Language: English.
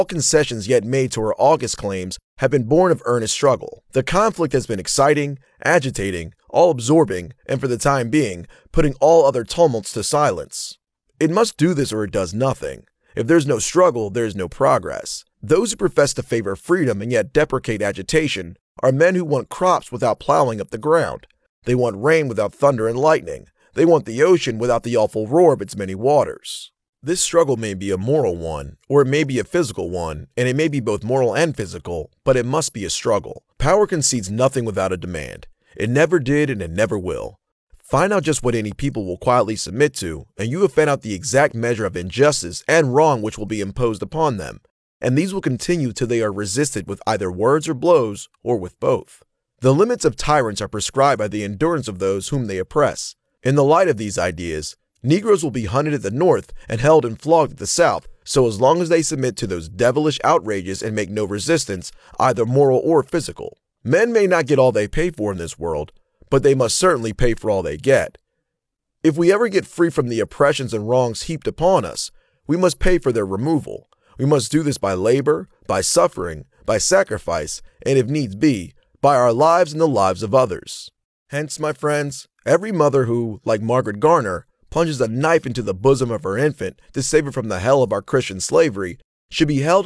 All concessions yet made to her August claims have been born of earnest struggle. The conflict has been exciting, agitating, all-absorbing, and for the time being, putting all other tumults to silence. It must do this or it does nothing. If there's no struggle, there is no progress. Those who profess to favor freedom and yet deprecate agitation are men who want crops without plowing up the ground. They want rain without thunder and lightning. They want the ocean without the awful roar of its many waters. This struggle may be a moral one, or it may be a physical one, and it may be both moral and physical, but it must be a struggle. Power concedes nothing without a demand. It never did and it never will. Find out just what any people will quietly submit to, and you have found out the exact measure of injustice and wrong which will be imposed upon them, and these will continue till they are resisted with either words or blows, or with both. The limits of tyrants are prescribed by the endurance of those whom they oppress. In the light of these ideas, Negroes will be hunted at the North and held and flogged at the South, so as long as they submit to those devilish outrages and make no resistance, either moral or physical. Men may not get all they pay for in this world, but they must certainly pay for all they get. If we ever get free from the oppressions and wrongs heaped upon us, we must pay for their removal. We must do this by labor, by suffering, by sacrifice, and if needs be, by our lives and the lives of others. Hence, my friends, every mother who, like Margaret Garner, plunges a knife into the bosom of her infant to save it from the hell of our Christian slavery should be held